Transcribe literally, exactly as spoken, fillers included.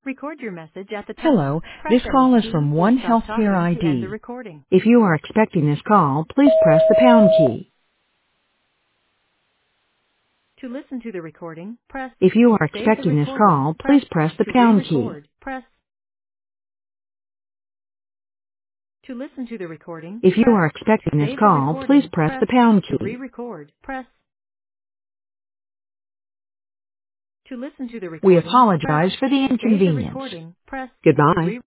Record your message at the tone. Hello, Press this any call is key from or One stop Healthcare talking to end the I D. recording. If you are expecting this call, please press the pound key. To listen to the recording, press If you are save the expecting this recording. call, Press please press the to pound key. re-record. Press to listen to the recording. If you Press are to expecting this save the call, please recording. press Press the pound to key. re-record. Press to listen to the We recording. Press apologize for the to save the inconvenience. recording. Press to Goodbye. re